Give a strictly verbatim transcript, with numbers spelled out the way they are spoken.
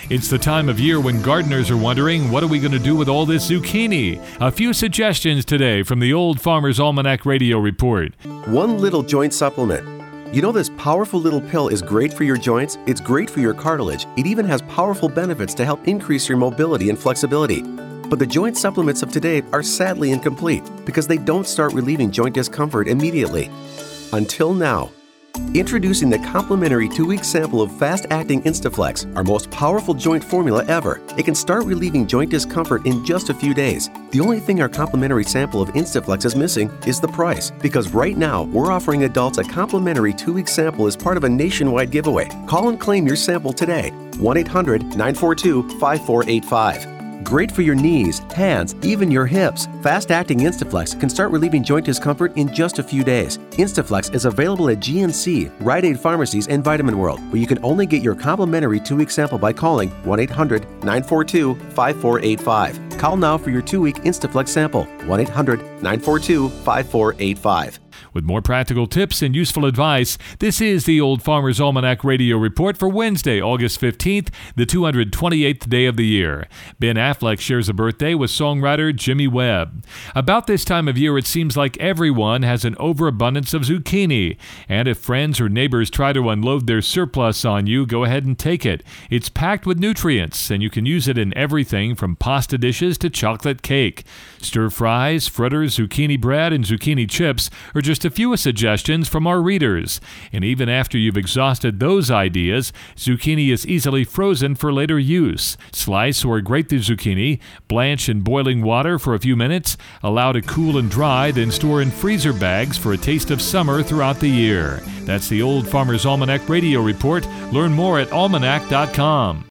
It's the time of year when gardeners are wondering, what are we going to do with all this zucchini? A few suggestions today from the Old Farmer's Almanac Radio Report. One little joint supplement. You know this powerful little pill is great for your joints, it's great for your cartilage, it even has powerful benefits to help increase your mobility and flexibility. But the joint supplements of today are sadly incomplete because they don't start relieving joint discomfort immediately. Until now. Introducing the complimentary two-week sample of fast-acting Instaflex, our most powerful joint formula ever. It can start relieving joint discomfort in just a few days. The only thing our complimentary sample of Instaflex is missing is the price, because right now we're offering adults a complimentary two-week sample as part of a nationwide giveaway. Call and claim your sample today. one eight hundred nine four two five four eight five. Great for your knees, hands, even your hips. Fast-acting Instaflex can start relieving joint discomfort in just a few days. Instaflex is available at G N C, Rite Aid Pharmacies, and Vitamin World, but you can only get your complimentary two-week sample by calling one eight hundred nine four two five four eight five. Call now for your two-week Instaflex sample, one eight hundred nine four two five four eight five. With more practical tips and useful advice, this is the Old Farmer's Almanac Radio Report for Wednesday, August fifteenth, the two hundred twenty-eighth day of the year. Ben Affleck shares a birthday with songwriter Jimmy Webb. About this time of year, it seems like everyone has an overabundance of zucchini. And if friends or neighbors try to unload their surplus on you, go ahead and take it. It's packed with nutrients, and you can use it in everything from pasta dishes to chocolate cake. Stir fries, fritters, zucchini bread, and zucchini chips are just a few suggestions from our readers. And even after you've exhausted those ideas, zucchini is easily frozen for later use. Slice or grate the zucchini, blanch in boiling water for a few minutes, allow to cool and dry, then store in freezer bags for a taste of summer throughout the year. That's the Old Farmer's Almanac Radio Report. Learn more at almanac dot com.